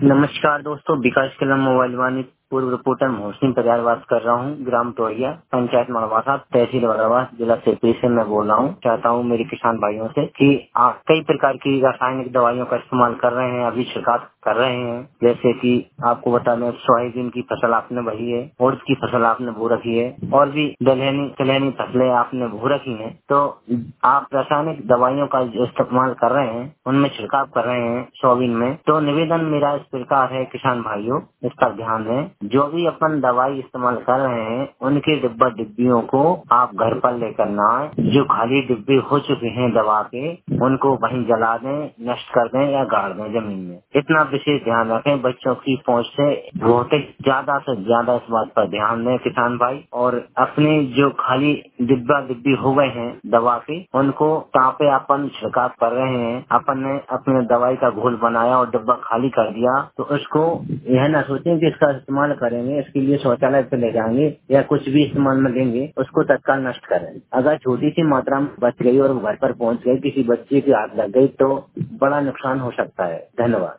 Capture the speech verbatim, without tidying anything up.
नमस्कार दोस्तों, विकास कलम मोबाइल वानी पूर्व रिपोर्टर मोहसिन परिवार बात कर रहा हूँ। ग्राम टोरिया, पंचायत मड़वासा, तहसील बरावा, जिला सेपी से मैं बोल रहा हूँ। चाहता हूँ मेरे किसान भाइयों से कि आप कई प्रकार की रासायनिक दवाइयों का इस्तेमाल कर रहे हैं, अभी छिड़काव कर रहे हैं। जैसे कि आपको बता दें, सोयाबीन की फसल आपने बही है, उड़द की फसल आपने बो रखी है, और भी दलहनी तिलहनी फसलें आपने बो रखी हैं। तो आप रासायनिक दवाइयों का जो इस्तेमाल कर रहे हैं, उनमें छिड़काव कर रहे हैं सोयाबीन में। तो निवेदन मेरा इस प्रकार है, किसान भाइयों इस पर ध्यान दें। जो भी अपन दवाई इस्तेमाल कर रहे हैं, उनके डिब्बा डिब्बियों को आप घर पर लेकर न आए। जो खाली डिब्बे हो चुके हैं दवा के, उनको वहीं जला दें, नष्ट कर दें या गाड़ दें जमीन में। इतना विशेष ध्यान रखें। बच्चों की पहुंच से बहुत ही ज्यादा से ज्यादा इस बात पर ध्यान दें किसान भाई। और अपने जो खाली डिब्बा डिब्बी हो गए हैं दवा के, उनको जहाँ पे अपन छिड़काव कर रहे हैं, अपन ने अपने दवाई का घोल बनाया और डिब्बा खाली कर दिया, तो उसको यह ना सोचें कि इसका इस्तेमाल करेंगे, इसके लिए शौचालय पे ले जाएंगे या कुछ भी इस्तेमाल में लेंगे, उसको तत्काल नष्ट करें। अगर छोटी सी मात्रा में बच गई और वो घर पर पहुंच गई, किसी बच्चे की आग लग गई, तो बड़ा नुकसान हो सकता है। धन्यवाद।